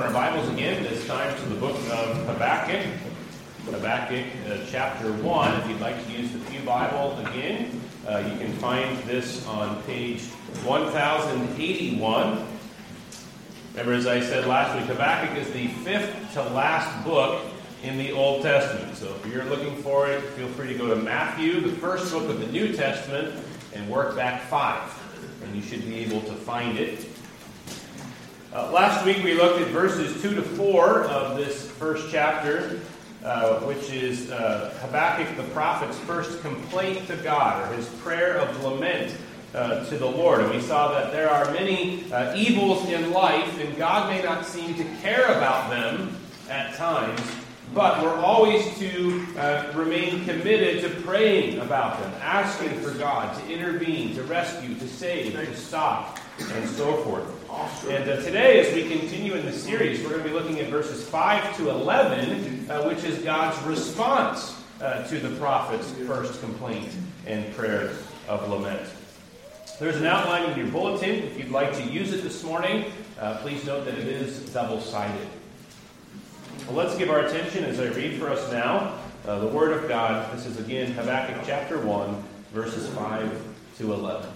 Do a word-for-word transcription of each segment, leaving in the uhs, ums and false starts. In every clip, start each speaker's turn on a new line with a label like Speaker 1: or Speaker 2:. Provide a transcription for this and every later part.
Speaker 1: our Bibles again, this time to the book of Habakkuk. Habakkuk uh, chapter one. If you'd like to use the Pew Bible again, uh, you can find this on page one thousand eighty-one. Remember, as I said last week, Habakkuk is the fifth to last book in the Old Testament. So if you're looking for it, feel free to go to Matthew, the first book of the New Testament, and work back five. And you should be able to find it. Uh, last week we looked at verses two to four of this first chapter, uh, which is uh, Habakkuk the prophet's first complaint to God, or his prayer of lament uh, to the Lord. And we saw that there are many uh, evils in life, and God may not seem to care about them at times, but we're always to uh, remain committed to praying about them, asking for God to intervene, to rescue, to save, to stop, and so forth. And uh, today, as we continue in the series, we're going to be looking at verses five to eleven, uh, which is God's response uh, to the prophet's first complaint and prayer of lament. There's an outline in your bulletin. If you'd like to use it this morning, uh, please note that it is double-sided. Well, let's give our attention as I read for us now uh, the Word of God. This is again Habakkuk chapter one, verses five to eleven.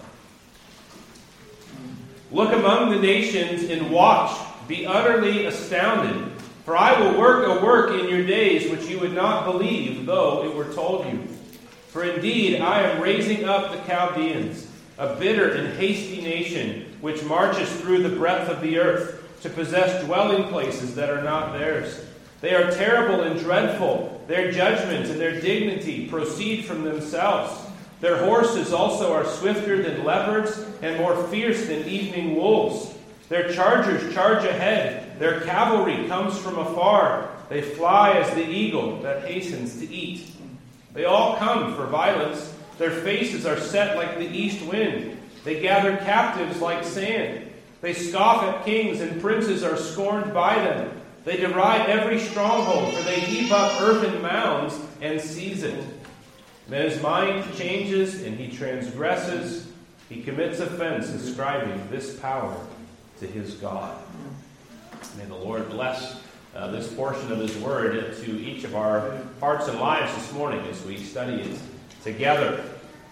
Speaker 1: Look among the nations and watch. Be utterly astounded. For I will work a work in your days which you would not believe, though it were told you. For indeed I am raising up the Chaldeans, a bitter and hasty nation, which marches through the breadth of the earth, to possess dwelling places that are not theirs. They are terrible and dreadful. Their judgment and their dignity proceed from themselves. Their horses also are swifter than leopards and more fierce than evening wolves. Their chargers charge ahead. Their cavalry comes from afar. They fly as the eagle that hastens to eat. They all come for violence. Their faces are set like the east wind. They gather captives like sand. They scoff at kings, and princes are scorned by them. They deride every stronghold, for they heap up earthen mounds and seize it. Then his mind changes, and he transgresses. He commits offense, ascribing this power to his God. May the Lord bless uh, this portion of his word to each of our hearts and lives this morning as we study it together.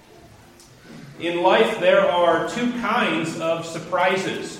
Speaker 1: In life, there are two kinds of surprises.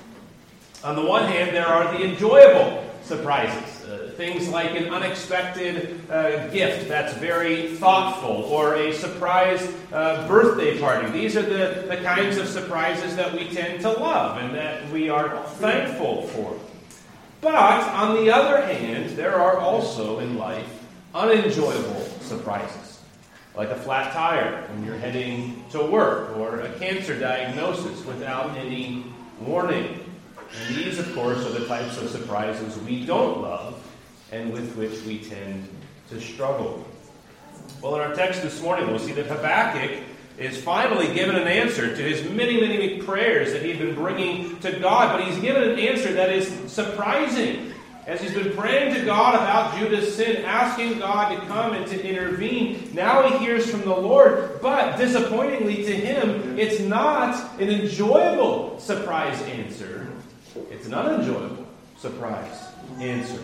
Speaker 1: On the one hand, there are the enjoyable surprises. Uh, things like an unexpected uh, gift that's very thoughtful, or a surprise uh, birthday party. These are the, the kinds of surprises that we tend to love and that we are thankful for. But, on the other hand, there are also in life unenjoyable surprises. Like a flat tire when you're heading to work, or a cancer diagnosis without any warning. And these, of course, are the types of surprises we don't love and with which we tend to struggle. Well, in our text this morning, we'll see that Habakkuk is finally given an answer to his many, many, many prayers that he'd been bringing to God. But he's given an answer that is surprising. As he's been praying to God about Judah's sin, asking God to come and to intervene, now he hears from the Lord. But disappointingly to him, it's not an enjoyable surprise answer. It's an unenjoyable surprise answer.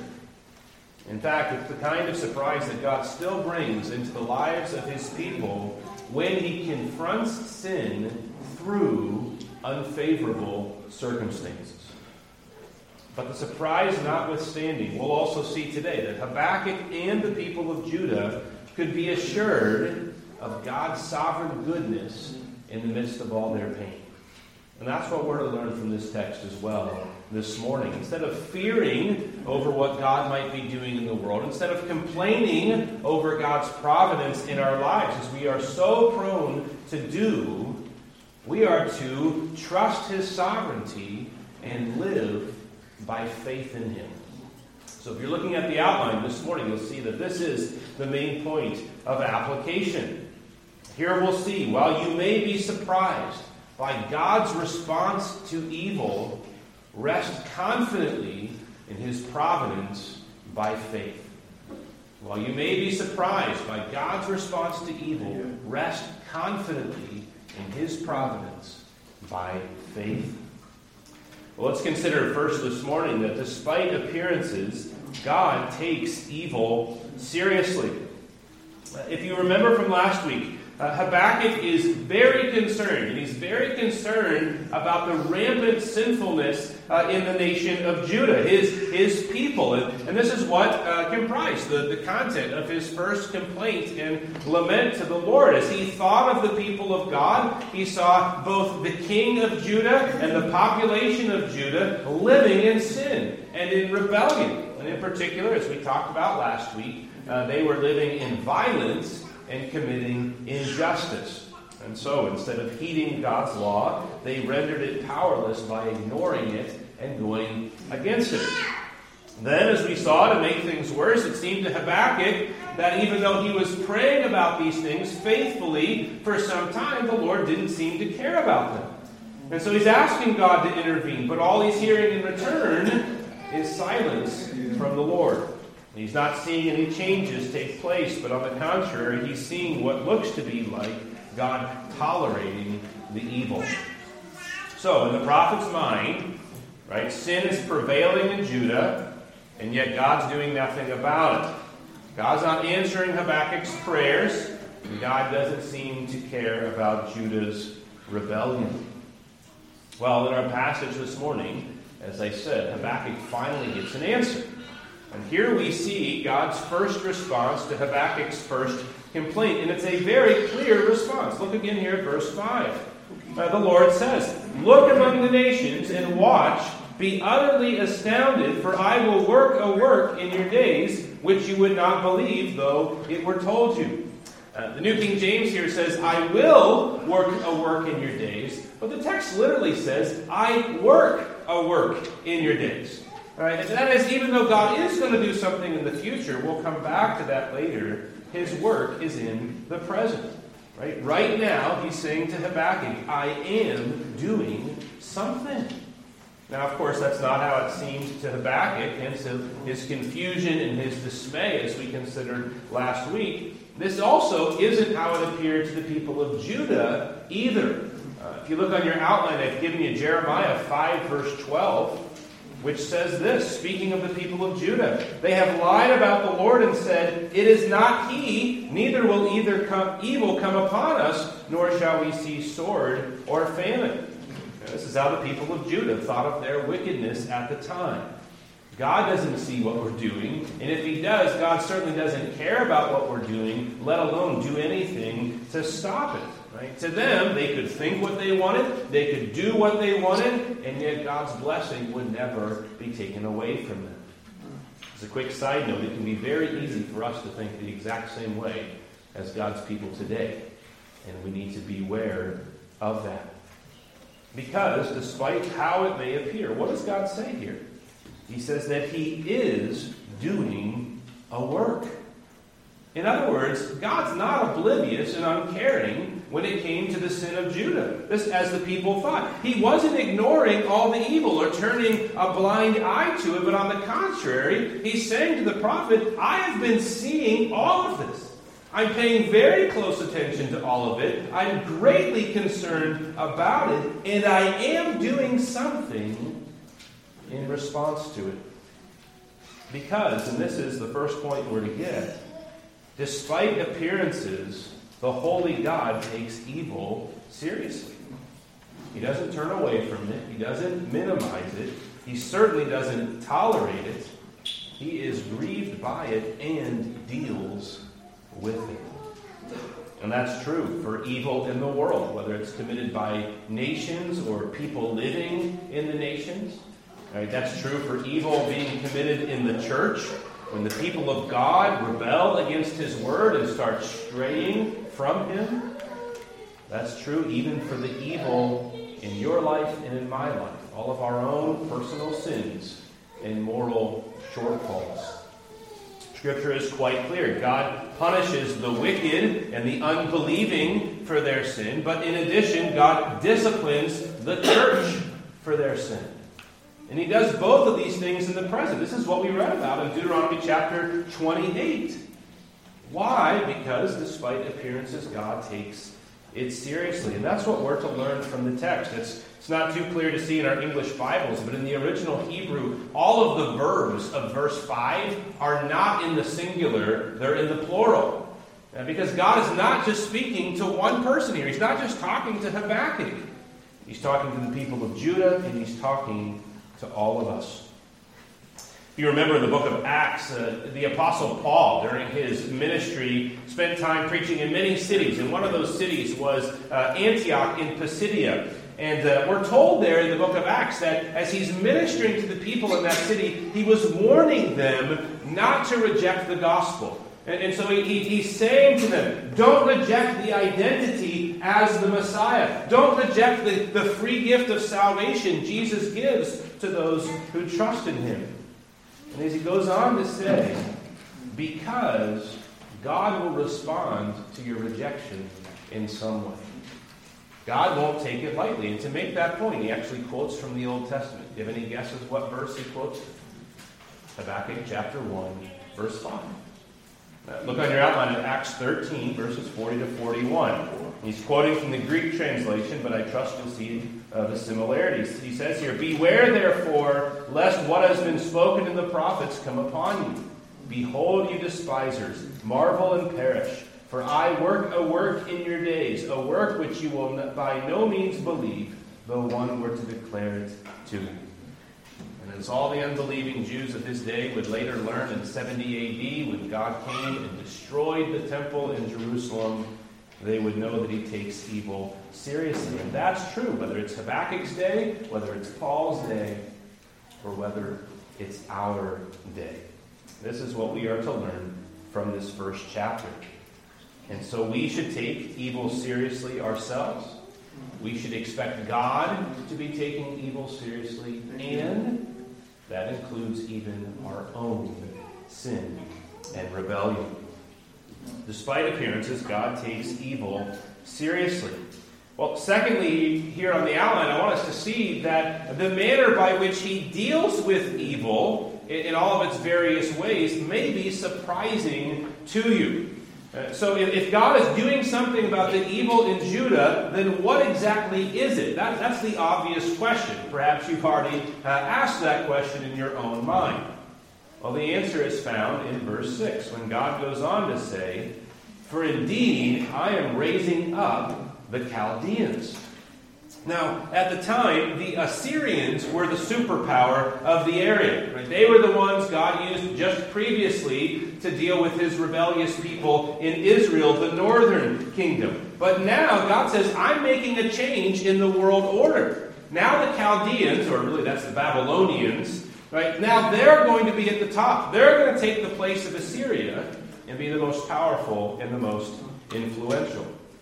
Speaker 1: In fact, it's the kind of surprise that God still brings into the lives of his people when he confronts sin through unfavorable circumstances. But the surprise notwithstanding, we'll also see today that Habakkuk and the people of Judah could be assured of God's sovereign goodness in the midst of all their pain. And that's what we're to learn from this text as well this morning. Instead of fearing over what God might be doing in the world, instead of complaining over God's providence in our lives, as we are so prone to do, we are to trust his sovereignty and live by faith in him. So if you're looking at the outline this morning, you'll see that this is the main point of application. Here we'll see, while you may be surprised by God's response to evil, rest confidently in his providence by faith. While you may be surprised by God's response to evil, rest confidently in his providence by faith. Well, let's consider first this morning that despite appearances, God takes evil seriously. If you remember from last week, uh, Habakkuk is very concerned, and he's very concerned about the rampant sinfulness uh, in the nation of Judah, his, his people. And, and this is what uh, comprised the, the content of his first complaint and lament to the Lord. As he thought of the people of God, he saw both the king of Judah and the population of Judah living in sin and in rebellion. And in particular, as we talked about last week, uh, they were living in violence and committing injustice. And so, instead of heeding God's law, they rendered it powerless by ignoring it and going against it. Then, as we saw, to make things worse, it seemed to Habakkuk that even though he was praying about these things faithfully for some time, the Lord didn't seem to care about them. And so he's asking God to intervene, but all he's hearing in return is silence from the Lord. He's not seeing any changes take place, but on the contrary, he's seeing what looks to be like God tolerating the evil. So, in the prophet's mind, right, sin is prevailing in Judah, and yet God's doing nothing about it. God's not answering Habakkuk's prayers, and God doesn't seem to care about Judah's rebellion. Well, in our passage this morning, as I said, Habakkuk finally gets an answer. And here we see God's first response to Habakkuk's first complaint. And it's a very clear response. Look again here at verse five. Uh, the Lord says, "Look among the nations and watch, be utterly astounded, for I will work a work in your days which you would not believe, though it were told you." Uh, the New King James here says, "I will work a work in your days." But the text literally says, "I work a work in your days." All right, and that is, even though God is going to do something in the future, we'll come back to that later, his work is in the present. Right, right now, he's saying to Habakkuk, I am doing something. Now, of course, that's not how it seemed to Habakkuk, hence his confusion and his dismay, as we considered last week. This also isn't how it appeared to the people of Judah either. Uh, if you look on your outline, I've given you Jeremiah five, verse twelve. Which says this, speaking of the people of Judah, "They have lied about the Lord and said, 'It is not he, neither will either come, evil come upon us, nor shall we see sword or famine.'" Now, this is how the people of Judah thought of their wickedness at the time. God doesn't see what we're doing, and if he does, God certainly doesn't care about what we're doing, let alone do anything to stop it. Right? To them, they could think what they wanted, they could do what they wanted, and yet God's blessing would never be taken away from them. As a quick side note, it can be very easy for us to think the exact same way as God's people today, and we need to beware of that. Because, despite how it may appear, what does God say here? He says that he is doing a work. In other words, God's not oblivious and uncaring when it came to the sin of Judah, this as the people thought. He wasn't ignoring all the evil or turning a blind eye to it, but on the contrary, he's saying to the prophet, I have been seeing all of this. I'm paying very close attention to all of it. I'm greatly concerned about it, and I am doing something in response to it. Because, and this is the first point we're to get, despite appearances, the holy God takes evil seriously. He doesn't turn away from it. He doesn't minimize it. He certainly doesn't tolerate it. He is grieved by it and deals with it. And that's true for evil in the world, whether it's committed by nations or people living in the nations. Right, that's true for evil being committed in the church. When the people of God rebel against his word and start straying from him, that's true even for the evil in your life and in my life. All of our own personal sins and moral shortfalls. Scripture is quite clear. God punishes the wicked and the unbelieving for their sin, but in addition, God disciplines the church for their sin. And he does both of these things in the present. This is what we read about in Deuteronomy chapter twenty-eight. Why? Because despite appearances, God takes it seriously. And that's what we're to learn from the text. It's It's not too clear to see in our English Bibles, but in the original Hebrew, all of the verbs of verse five are not in the singular, they're in the plural. Uh, because God is not just speaking to one person here. He's not just talking to Habakkuk. He's talking to the people of Judah, and he's talking to all of us. If you remember in the book of Acts, uh, the Apostle Paul, during his ministry, spent time preaching in many cities. And one of those cities was uh, Antioch in Pisidia. And uh, we're told there in the book of Acts that as he's ministering to the people in that city, he was warning them not to reject the gospel. And, and so he, he, he's saying to them, don't reject the identity as the Messiah. Don't reject the, the free gift of salvation Jesus gives to those who trust in him. And as he goes on to say, because God will respond to your rejection in some way. God won't take it lightly. And to make that point, he actually quotes from the Old Testament. Do you have any guesses what verse he quotes? Habakkuk chapter one, verse five. Uh, look on your outline at Acts thirteen, verses forty to forty-one. He's quoting from the Greek translation, but I trust you'll see uh, the similarities. He says here, beware therefore, lest what has been spoken in the prophets come upon you. Behold, you despisers, marvel and perish. For I work a work in your days, a work which you will by no means believe, though one were to declare it to you. And as all the unbelieving Jews of his day would later learn in seventy A D, when God came and destroyed the temple in Jerusalem, they would know that he takes evil seriously. And that's true, whether it's Habakkuk's day, whether it's Paul's day, or whether it's our day. This is what we are to learn from this first chapter. And so we should take evil seriously ourselves. We should expect God to be taking evil seriously, and that includes even our own sin and rebellion. Despite appearances, God takes evil seriously. Well, secondly, here on the outline, I want us to see that the manner by which he deals with evil in all of its various ways may be surprising to you. Uh, so if God is doing something about the evil in Judah, then what exactly is it? That, that's the obvious question. Perhaps you've already uh, asked that question in your own mind. Well, the answer is found in verse six, when God goes on to say, for indeed I am raising up the Chaldeans. Now, at the time, the Assyrians were the superpower of the area. Right? They were the ones God used just previously to deal with his rebellious people in Israel, the northern kingdom. But now, God says, I'm making a change in the world order. Now the Chaldeans, or really that's the Babylonians, right? Now they're going to be at the top. They're going to take the place of Assyria and be the most powerful and the most influential.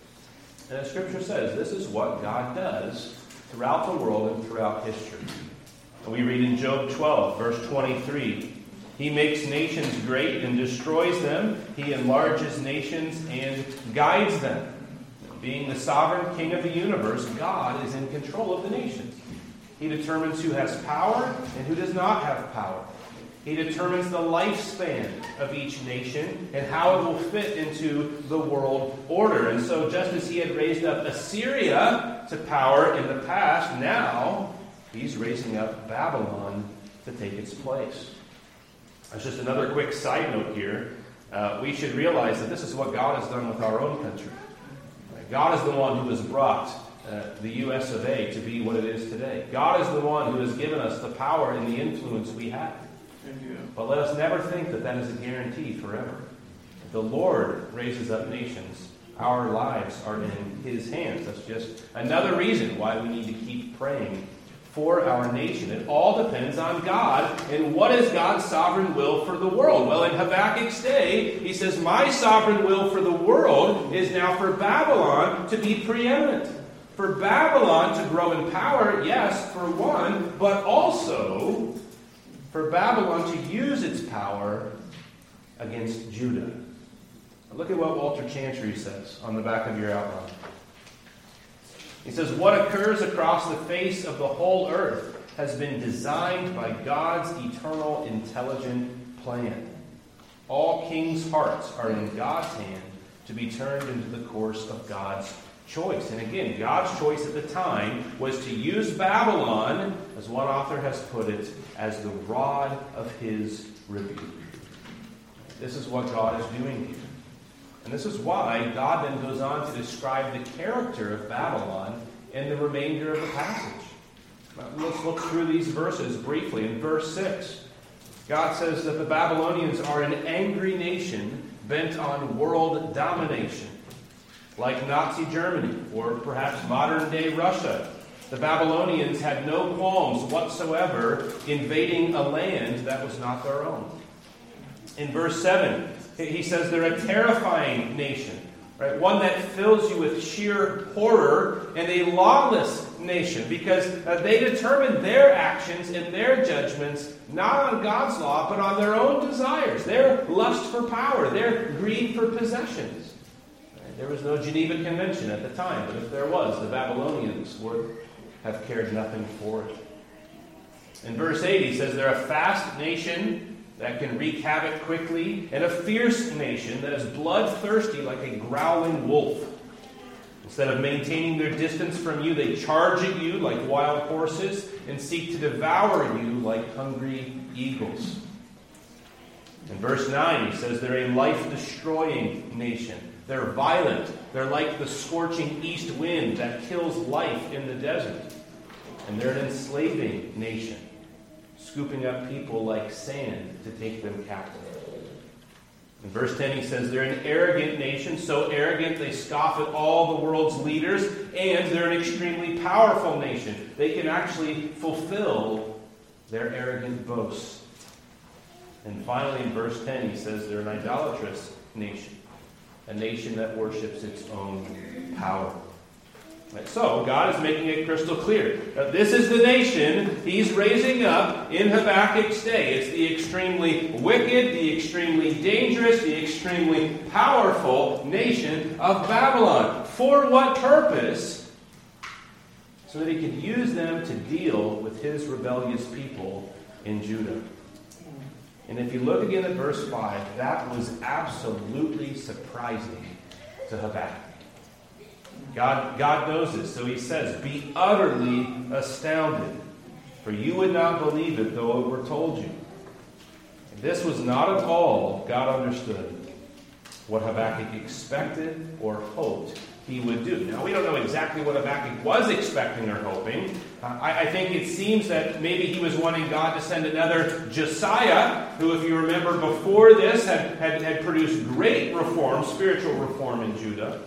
Speaker 1: And as Scripture says, this is what God does throughout the world and throughout history. And we read in Job twelve, verse twenty-three, he makes nations great and destroys them. He enlarges nations and guides them. Being the sovereign king of the universe, God is in control of the nations. He determines who has power and who does not have power. He determines the lifespan of each nation and how it will fit into the world order. And so just as he had raised up Assyria to power in the past, now he's raising up Babylon to take its place. That's just another quick side note here. Uh, we should realize that this is what God has done with our own country. God is the one who has brought uh, the U S of A to be what it is today. God is the one who has given us the power and the influence we have. But let us never think that that is a guarantee forever. If the Lord raises up nations, our lives are in his hands. That's just another reason why we need to keep praying for our nation. It all depends on God. And what is God's sovereign will for the world? Well, in Habakkuk's day, he says, my sovereign will for the world is now for Babylon to be preeminent. For Babylon to grow in power, yes, for one, but also for Babylon to use its power against Judah. Look at what Walter Chantry says on the back of your outline. He says, what occurs across the face of the whole earth has been designed by God's eternal intelligent plan. All kings' hearts are in God's hand to be turned into the course of God's choice. And again, God's choice at the time was to use Babylon, as one author has put it, as the rod of his rebuke. This is what God is doing here. And this is why God then goes on to describe the character of Babylon in the remainder of the passage. Now, let's look through these verses briefly. In verse six, God says that the Babylonians are an angry nation bent on world domination, like Nazi Germany or perhaps modern-day Russia. The Babylonians had no qualms whatsoever invading a land that was not their own. In verse seven, he says they're a terrifying nation, right? One that fills you with sheer horror, and a lawless nation, because uh, they determine their actions and their judgments not on God's law, but on their own desires, their lust for power, their greed for possessions. Right? There was no Geneva Convention at the time, but if there was, the Babylonians would have cared nothing for it. In verse eight, he says they're a fast nation that can wreak havoc quickly, and a fierce nation that is bloodthirsty like a growling wolf. Instead of maintaining their distance from you, they charge at you like wild horses and seek to devour you like hungry eagles. In verse nine, he says they're a life-destroying nation. They're violent. They're like the scorching east wind that kills life in the desert. And they're an enslaving nation, scooping up people like sand to take them captive. In verse ten, he says they're an arrogant nation, so arrogant they scoff at all the world's leaders, and they're an extremely powerful nation. They can actually fulfill their arrogant boasts. And finally, in verse ten, he says they're an idolatrous nation, a nation that worships its own power. So, God is making it crystal clear that this is the nation he's raising up in Habakkuk's day. It's the extremely wicked, the extremely dangerous, the extremely powerful nation of Babylon. For what purpose? So that he could use them to deal with his rebellious people in Judah. And if you look again at verse five, that was absolutely surprising to Habakkuk. God, God knows this, so he says, be utterly astounded, for you would not believe it though it were told you. This was not at all God understood what Habakkuk expected or hoped he would do. Now, we don't know exactly what Habakkuk was expecting or hoping. Uh, I, I think it seems that maybe he was wanting God to send another Josiah, who, if you remember before this, had, had, had produced great reform, spiritual reform in Judah.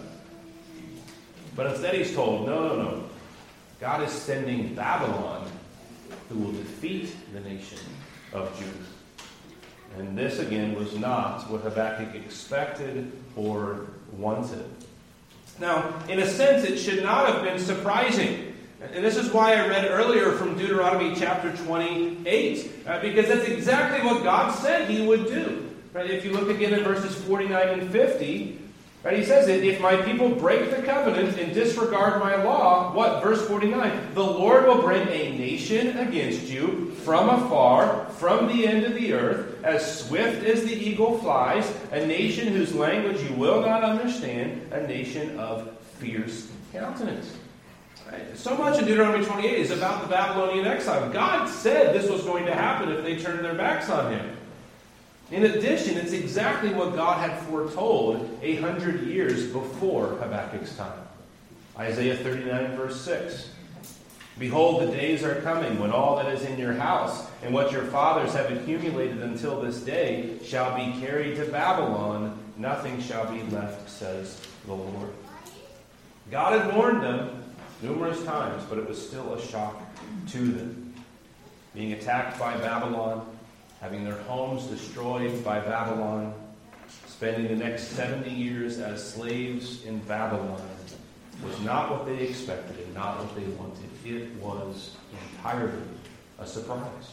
Speaker 1: But instead he's told, no, no, no. God is sending Babylon, who will defeat the nation of Judah. And this, again, was not what Habakkuk expected or wanted. Now, in a sense, it should not have been surprising. And this is why I read earlier from Deuteronomy chapter twenty-eight. Uh, because that's exactly what God said he would do. Right? If you look again at verses forty-nine and fifty, right, he says that if my people break the covenant and disregard my law, what? Verse forty-nine, the Lord will bring a nation against you from afar, from the end of the earth, as swift as the eagle flies, a nation whose language you will not understand, a nation of fierce countenance. Right? So much in Deuteronomy twenty-eight is about the Babylonian exile. God said this was going to happen if they turned their backs on him. In addition, it's exactly what God had foretold a hundred years before Habakkuk's time. Isaiah thirty-nine, verse six. Behold, the days are coming when all that is in your house and what your fathers have accumulated until this day shall be carried to Babylon. Nothing shall be left, says the Lord. God had warned them numerous times, but it was still a shock to them. Being attacked by Babylon, having their homes destroyed by Babylon, spending the next seventy years as slaves in Babylon was not what they expected and not what they wanted. It was entirely a surprise.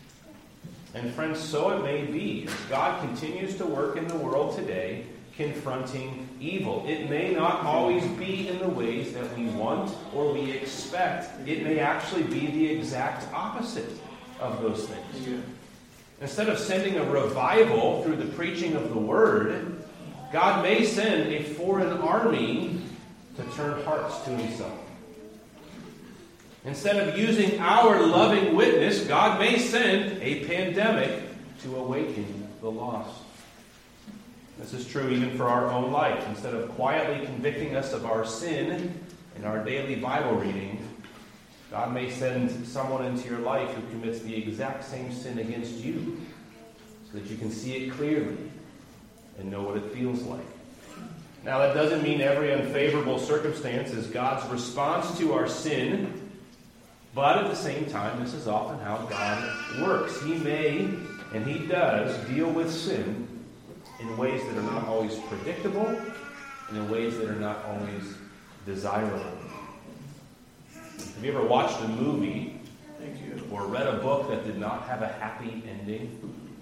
Speaker 1: And friends, so it may be as God continues to work in the world today, confronting evil. It may not always be in the ways that we want or we expect. It may actually be the exact opposite of those things. Yeah. Instead of sending a revival through the preaching of the word, God may send a foreign army to to turn hearts to himself. Instead of using our loving witness, God may send a pandemic to awaken the lost. This is true even for our own life. Instead of quietly convicting us of our sin in our daily Bible reading, God may send someone into your life who commits the exact same sin against you so that you can see it clearly and know what it feels like. Now, that doesn't mean every unfavorable circumstance is God's response to our sin, but at the same time, this is often how God works. He may, and He does, deal with sin in ways that are not always predictable and in ways that are not always desirable. Have you ever watched a movie or read a book that did not have a happy ending?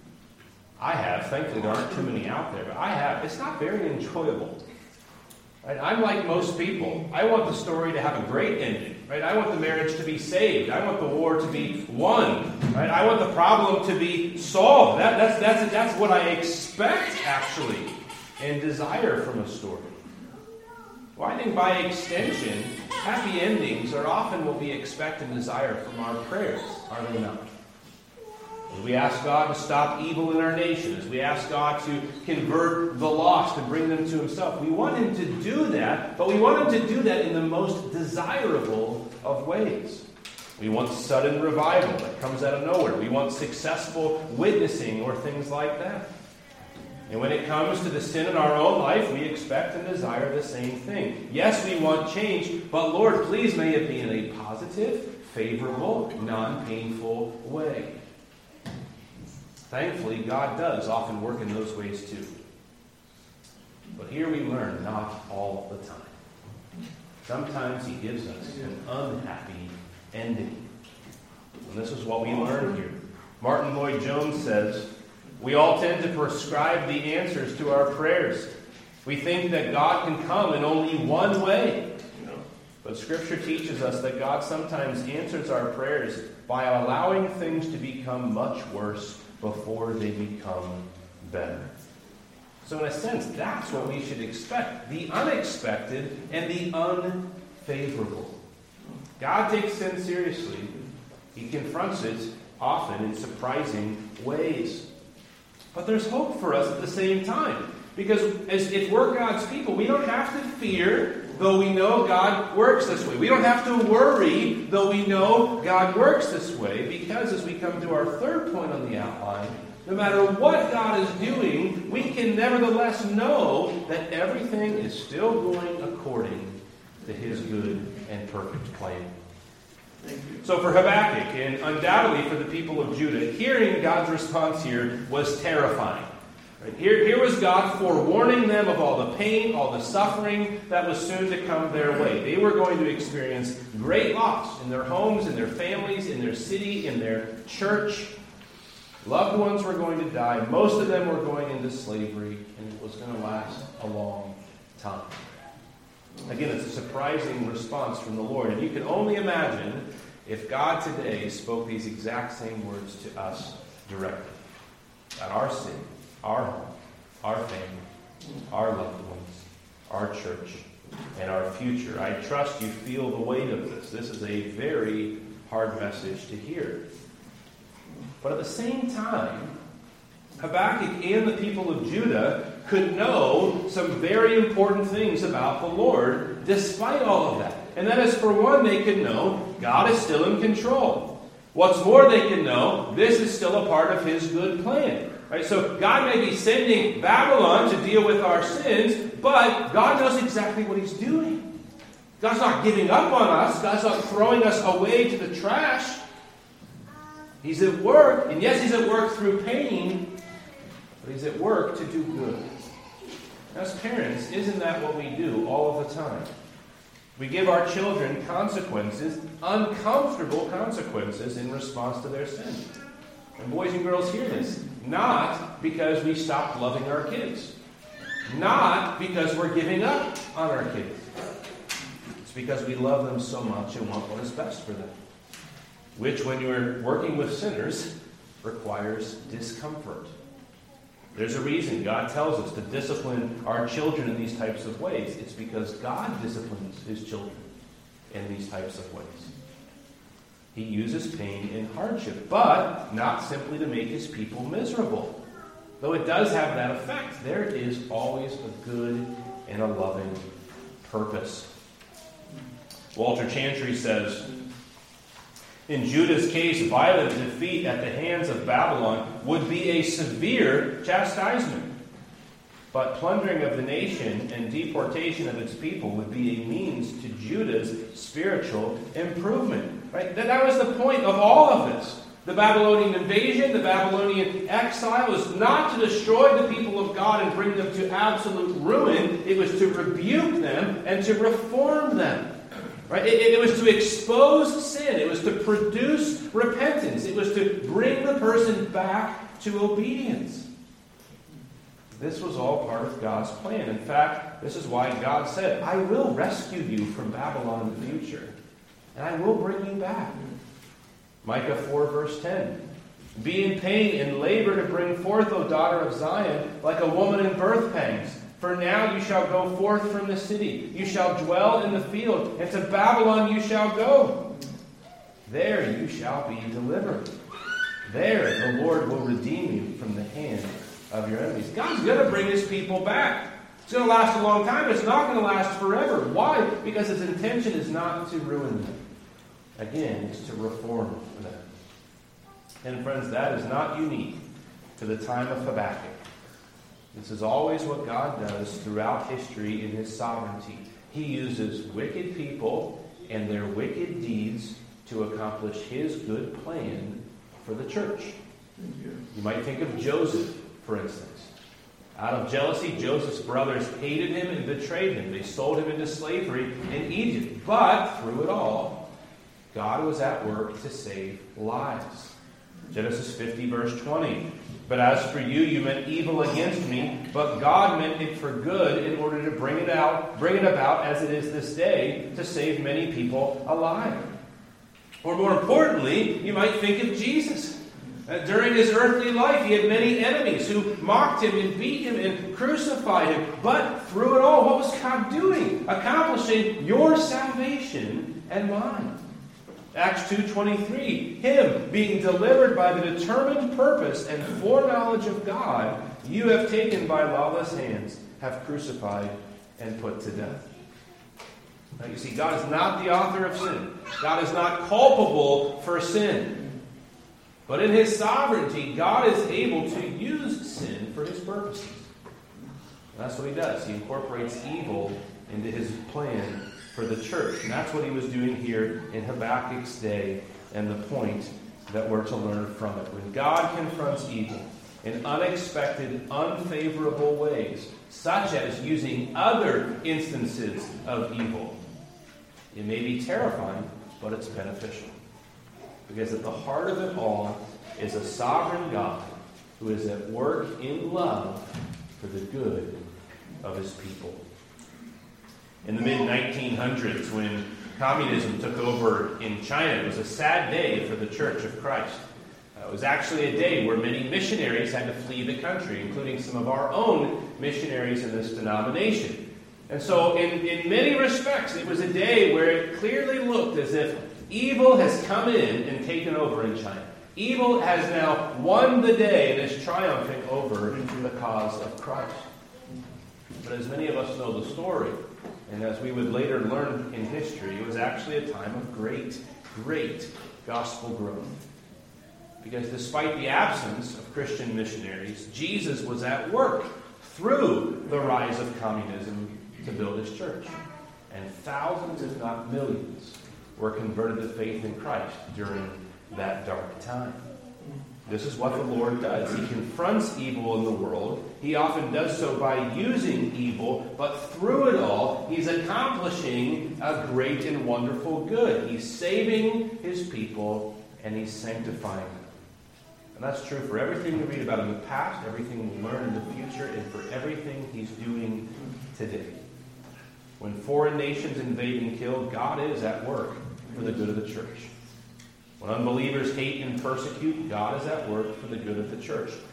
Speaker 1: I have. Thankfully, there aren't too many out there, but I have. It's not very enjoyable. Right? I'm like most people. I want the story to have a great ending. Right? I want the marriage to be saved. I want the war to be won. Right? I want the problem to be solved. That, that's, that's, that's what I expect, actually, and desire from a story. Well, I think by extension, happy endings are often what we expect and desire from our prayers, are they not? As we ask God to stop evil in our nation, as we ask God to convert the lost and bring them to Himself, we want Him to do that, but we want Him to do that in the most desirable of ways. We want sudden revival that comes out of nowhere. We want successful witnessing or things like that. And when it comes to the sin in our own life, we expect and desire the same thing. Yes, we want change, but Lord, please may it be in a positive, favorable, non-painful way. Thankfully, God does often work in those ways too. But here we learn, not all the time. Sometimes He gives us an unhappy ending. And this is what we learn here. Martin Lloyd-Jones says, we all tend to prescribe the answers to our prayers. We think that God can come in only one way. But Scripture teaches us that God sometimes answers our prayers by allowing things to become much worse before they become better. So in a sense, that's what we should expect. The unexpected and the unfavorable. God takes sin seriously. He confronts it often in surprising ways. But there's hope for us at the same time. Because as if we're God's people, we don't have to fear, though we know God works this way. We don't have to worry, though we know God works this way. Because as we come to our third point on the outline, no matter what God is doing, we can nevertheless know that everything is still going according to His good and perfect plan. So for Habakkuk, and undoubtedly for the people of Judah, hearing God's response here was terrifying. Right? Here, here was God forewarning them of all the pain, all the suffering that was soon to come their way. They were going to experience great loss in their homes, in their families, in their city, in their church. Loved ones were going to die. Most of them were going into slavery, and it was going to last a long time. Again, it's a surprising response from the Lord. And you can only imagine if God today spoke these exact same words to us directly. That our sin, our home, our family, our loved ones, our church, and our future. I trust you feel the weight of this. This is a very hard message to hear. But at the same time, Habakkuk and the people of Judah could know some very important things about the Lord despite all of that. And that is, for one, they could know God is still in control. What's more, they can know this is still a part of His good plan. Right? So God may be sending Babylon to deal with our sins, but God knows exactly what He's doing. God's not giving up on us. God's not throwing us away to the trash. He's at work, and yes, He's at work through pain, but He's at work to do good. As parents, isn't that what we do all of the time? We give our children consequences, uncomfortable consequences, in response to their sin. And boys and girls, hear this. Not because we stopped loving our kids. Not because we're giving up on our kids. It's because we love them so much and want what is best for them. Which, when you're working with sinners, requires discomfort. There's a reason God tells us to discipline our children in these types of ways. It's because God disciplines his children in these types of ways. He uses pain and hardship, but not simply to make his people miserable. Though it does have that effect, there is always a good and a loving purpose. Walter Chantry says, in Judah's case, violent defeat at the hands of Babylon would be a severe chastisement. But plundering of the nation and deportation of its people would be a means to Judah's spiritual improvement. Right? That was the point of all of this. The Babylonian invasion, the Babylonian exile was not to destroy the people of God and bring them to absolute ruin. It was to rebuke them and to reform them. Right? It, it was to expose sin. It was to produce repentance. It was to bring the person back to obedience. This was all part of God's plan. In fact, this is why God said, I will rescue you from Babylon in the future, and I will bring you back. Micah four, verse ten. Be in pain and labor to bring forth, O daughter of Zion, like a woman in birth pangs. For now you shall go forth from the city. You shall dwell in the field, and to Babylon you shall go. There you shall be delivered. There the Lord will redeem you from the hand of your enemies. God's going to bring his people back. It's going to last a long time, but it's not going to last forever. Why? Because his intention is not to ruin them. Again, it's to reform them. And friends, that is not unique to the time of Habakkuk. This is always what God does throughout history in his sovereignty. He uses wicked people and their wicked deeds to accomplish his good plan for the church. You might think of Joseph, for instance. Out of jealousy, Joseph's brothers hated him and betrayed him. They sold him into slavery in Egypt. But through it all, God was at work to save lives. Genesis fifty, verse twenty. But as for you, you meant evil against me, but God meant it for good in order to bring it out, bring it about as it is this day, to save many people alive. Or more importantly, you might think of Jesus. Uh, during his earthly life, he had many enemies who mocked him and beat him and crucified him. But through it all, what was God doing? Accomplishing your salvation and mine. Acts two twenty-three, him being delivered by the determined purpose and foreknowledge of God, you have taken by lawless hands, have crucified and put to death. Now you see, God is not the author of sin. God is not culpable for sin. But in his sovereignty, God is able to use sin for his purposes. And that's what he does. He incorporates evil into his plan for the church. And that's what he was doing here in Habakkuk's day, and the point that we're to learn from it. When God confronts evil in unexpected, unfavorable ways, such as using other instances of evil, it may be terrifying, but it's beneficial. Because at the heart of it all is a sovereign God who is at work in love for the good of his people. In the mid nineteen hundreds, when communism took over in China, it was a sad day for the Church of Christ. Uh, it was actually a day where many missionaries had to flee the country, including some of our own missionaries in this denomination. And so in, in many respects, it was a day where it clearly looked as if evil has come in and taken over in China. Evil has now won the day and is triumphing over the cause of Christ. But as many of us know the story, and as we would later learn in history, it was actually a time of great, great gospel growth. Because despite the absence of Christian missionaries, Jesus was at work through the rise of communism to build his church. And thousands, if not millions, were converted to faith in Christ during that dark time. This is what the Lord does. He confronts evil in the world. He often does so by using evil, but through it all, he's accomplishing a great and wonderful good. He's saving his people, and he's sanctifying them. And that's true for everything we read about in the past, everything we learn in the future, and for everything he's doing today. When foreign nations invade and kill, God is at work for the good of the church. When unbelievers hate and persecute, God is at work for the good of the church.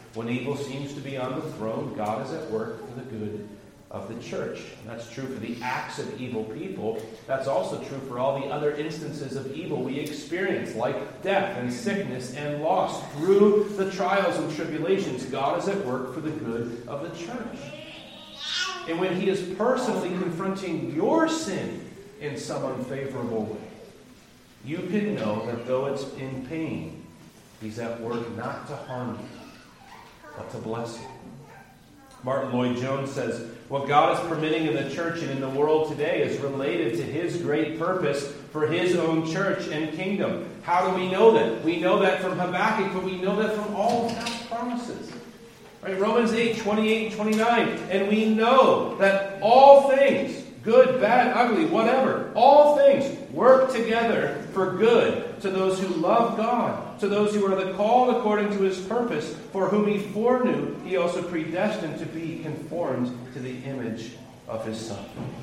Speaker 1: When evil seems to be on the throne, God is at work for the good of the church. And that's true for the acts of evil people. That's also true for all the other instances of evil we experience, like death and sickness and loss. Through the trials and tribulations, God is at work for the good of the church. And when he is personally confronting your sin in some unfavorable way, you can know that though it's in pain, he's at work not to harm you, but to bless you. Martin Lloyd-Jones says, what God is permitting in the church and in the world today is related to his great purpose for his own church and kingdom. How do we know that? We know that from Habakkuk, but we know that from all past promises. Right? Romans eight, twenty-eight and twenty-nine. And we know that all things, good, bad, ugly, whatever, all things work together for good to those who love God, to those who are the called according to his purpose, for whom he foreknew, he also predestined to be conformed to the image of his Son.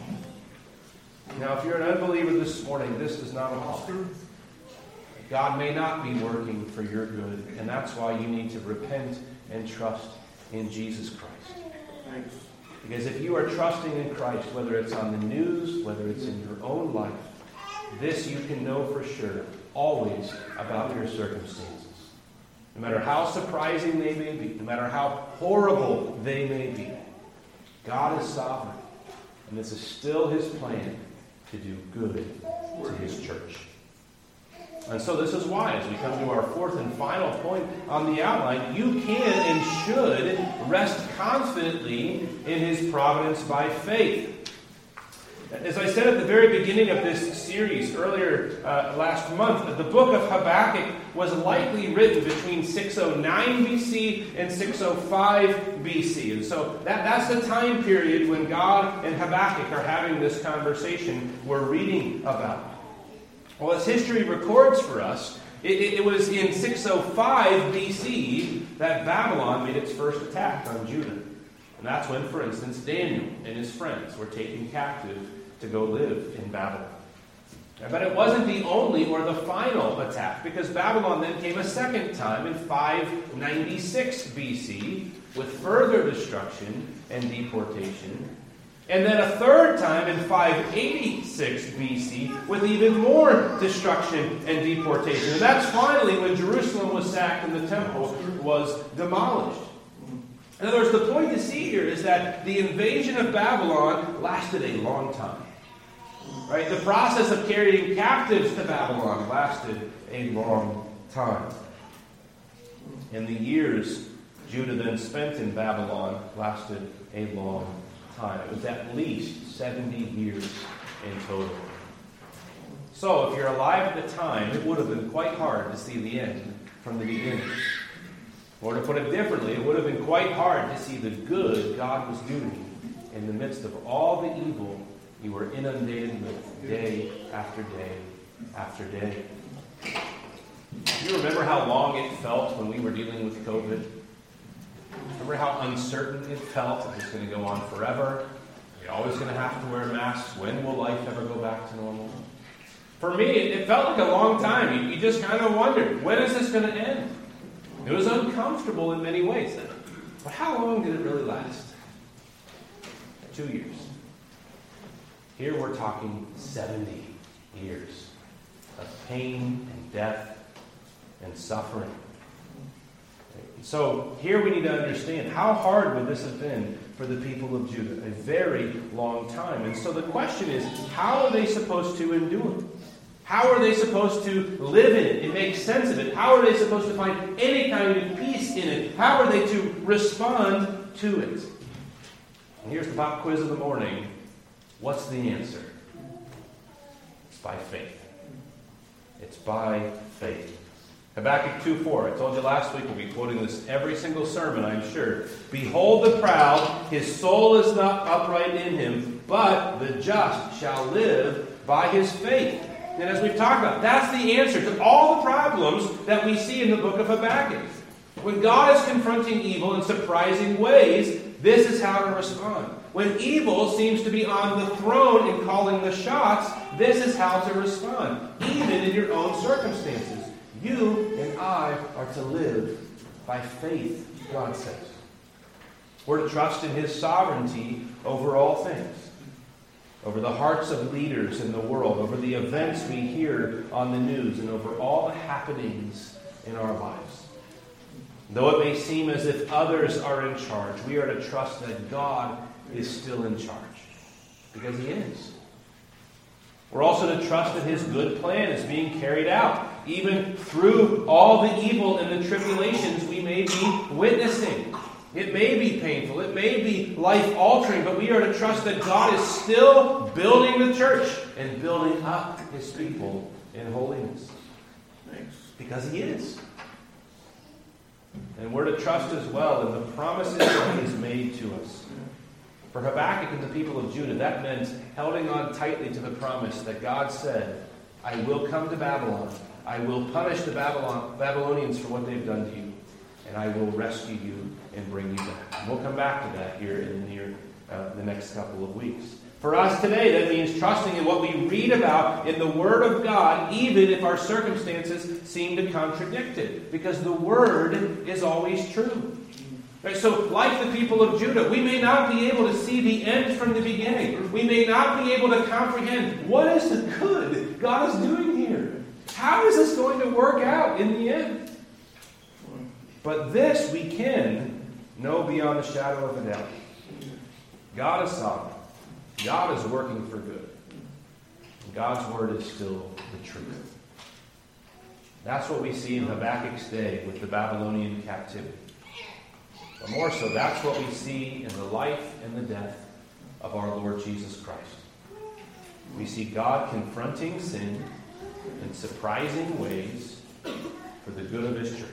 Speaker 1: Now, if you're an unbeliever this morning, this does not apply. God may not be working for your good, and that's why you need to repent and trust in Jesus Christ. Thanks. Because if you are trusting in Christ, whether it's on the news, whether it's in your own life, this you can know for sure, always about your circumstances. No matter how surprising they may be, no matter how horrible they may be, God is sovereign. And this is still his plan to do good to his church. And so this is why, as we come to our fourth and final point on the outline, you can and should rest confidently in his providence by faith. As I said at the very beginning of this series earlier uh, last month, the book of Habakkuk was likely written between six oh nine B C and six oh five B C. And so that, that's the time period when God and Habakkuk are having this conversation we're reading about. Well, as history records for us, it, it was in six oh five B C that Babylon made its first attack on Judah. And that's when, for instance, Daniel and his friends were taken captive to go live in Babylon. But it wasn't the only or the final attack, because Babylon then came a second time in five ninety-six B C with further destruction and deportation. And then a third time in five eighty-six B C with even more destruction and deportation. And that's finally when Jerusalem was sacked and the temple was demolished. In other words, the point to see here is that the invasion of Babylon lasted a long time. Right? The process of carrying captives to Babylon lasted a long time. And the years Judah then spent in Babylon lasted a long time. It was at least seventy years in total. So, if you're alive at the time, it would have been quite hard to see the end from the beginning. Or to put it differently, it would have been quite hard to see the good God was doing in the midst of all the evil you were inundated with day after day after day. Do you remember how long it felt when we were dealing with COVID? Remember how uncertain it felt? It was going to go on forever. You're always going to have to wear masks. When will life ever go back to normal? For me, it, it felt like a long time. You, you just kind of wondered, when is this going to end? It was uncomfortable in many ways. But how long did it really last? Two years. Here we're talking seventy years of pain and death and suffering. So here we need to understand, how hard would this have been for the people of Judah? A very long time. And so the question is, how are they supposed to endure? How are they supposed to live in it and make sense of it? How are they supposed to find any kind of peace in it? How are they to respond to it? And here's the pop quiz of the morning. What's the answer? It's by faith. It's by faith. Habakkuk two four. I told you last week, we'll be quoting this every single sermon, I'm sure. Behold the proud, his soul is not upright in him, but the just shall live by his faith. And as we've talked about, that's the answer to all the problems that we see in the book of Habakkuk. When God is confronting evil in surprising ways, this is how to respond. When evil seems to be on the throne and calling the shots, this is how to respond, even in your own circumstances. You and I are to live by faith. God says. We're to trust in His sovereignty over all things, over the hearts of leaders in the world, over the events we hear on the news, and over all the happenings in our lives. Though it may seem as if others are in charge, we are to trust that God is still in charge, because He is. We're also to trust that His good plan is being carried out, even through all the evil and the tribulations we may be witnessing. It may be painful, it may be life-altering, but we are to trust that God is still building the church and building up His people in holiness. Thanks. Because He is. And we're to trust as well in the promises that He has made to us. For Habakkuk and the people of Judah, that meant holding on tightly to the promise that God said, I will come to Babylon. I will punish the Babylon, Babylonians for what they've done to you. And I will rescue you and bring you back. And we'll come back to that here in the, near, uh, the next couple of weeks. For us today, that means trusting in what we read about in the Word of God, even if our circumstances seem to contradict it. Because the Word is always true. Right, so, like the people of Judah, we may not be able to see the end from the beginning. We may not be able to comprehend what is the good God is doing here. How is this going to work out in the end? But this we can know beyond the shadow of a doubt. God is sovereign. God is working for good. God's word is still the truth. That's what we see in Habakkuk's day with the Babylonian captivity. But more so, that's what we see in the life and the death of our Lord Jesus Christ. We see God confronting sin in surprising ways for the good of His church.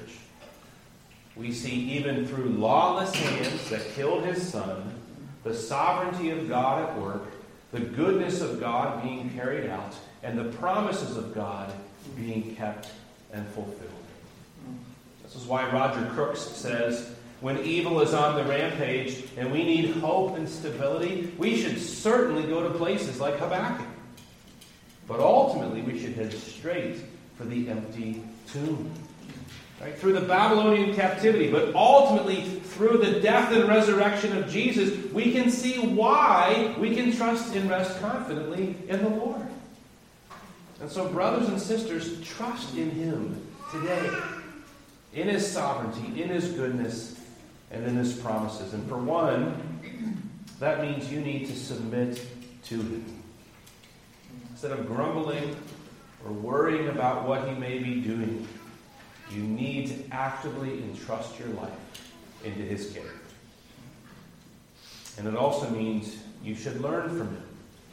Speaker 1: We see even through lawless hands that killed His Son, the sovereignty of God at work, the goodness of God being carried out, and the promises of God being kept and fulfilled. This is why Roger Crooks says, when evil is on the rampage and we need hope and stability, we should certainly go to places like Habakkuk. But ultimately, we should head straight for the empty tomb. Right? Through the Babylonian captivity, but ultimately through the death and resurrection of Jesus, we can see why we can trust and rest confidently in the Lord. And so, brothers and sisters, trust in Him today, in His sovereignty, in His goodness, and in His promises. And for one, that means you need to submit to Him. Instead of grumbling or worrying about what He may be doing, you need to actively entrust your life into His care. And it also means you should learn from Him.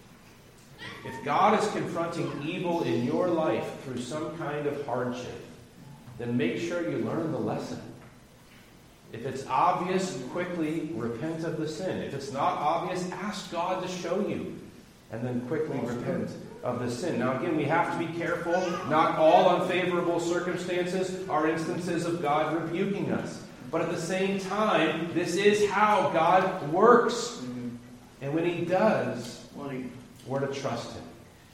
Speaker 1: If God is confronting evil in your life through some kind of hardship, then make sure you learn the lesson. If it's obvious, quickly repent of the sin. If it's not obvious, ask God to show you, and then quickly repent of the sin. Now again, we have to be careful. Not all unfavorable circumstances are instances of God rebuking us. But at the same time, this is how God works. Mm-hmm. And when He does, we're to trust Him.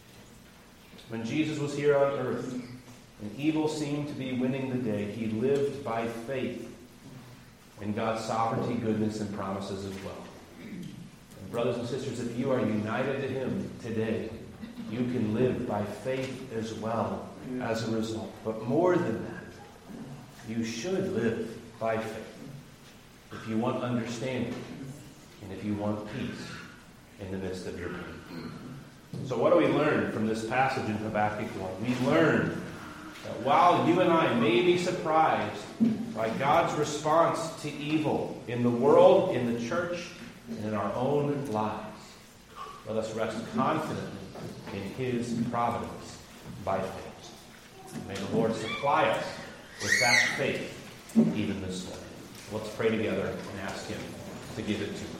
Speaker 1: When Jesus was here on earth, and evil seemed to be winning the day, He lived by faith in God's sovereignty, goodness, and promises as well. And brothers and sisters, if you are united to Him today, you can live by faith as well as a result. But more than that, you should live by faith if you want understanding and if you want peace in the midst of your pain. So what do we learn from this passage in Habakkuk one? We learn that while you and I may be surprised by God's response to evil in the world, in the church, and in our own lives, let us rest confidently in His providence by faith. May the Lord supply us with that faith even this morning. Let's pray together and ask Him to give it to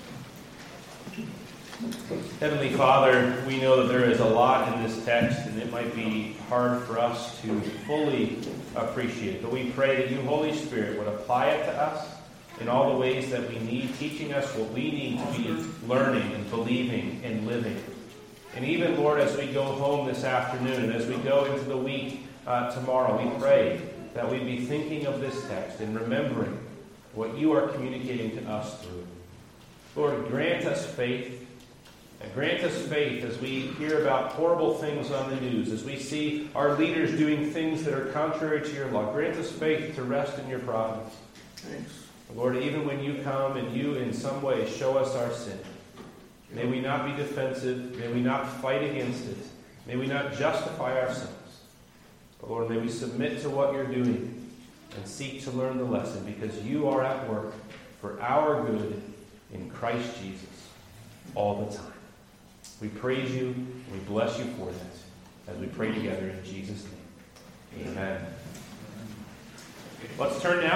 Speaker 1: us. Heavenly Father, we know that there is a lot in this text, and it might be hard for us to fully appreciate. But we pray that you, Holy Spirit, would apply it to us in all the ways that we need, teaching us what we need to be learning and believing and living. And even, Lord, as we go home this afternoon, and as we go into the week uh, tomorrow, we pray that we be thinking of this text and remembering what you are communicating to us through. Lord, grant us faith. And grant us faith as we hear about horrible things on the news, as we see our leaders doing things that are contrary to your law. Grant us faith to rest in your providence.
Speaker 2: Thanks.
Speaker 1: Lord, even when you come and you in some way show us our sin, may we not be defensive. May we not fight against it. May we not justify ourselves. But Lord, may we submit to what you're doing and seek to learn the lesson, because you are at work for our good in Christ Jesus all the time. We praise you, and we bless you for that as we pray together in Jesus' name. Amen. Let's turn now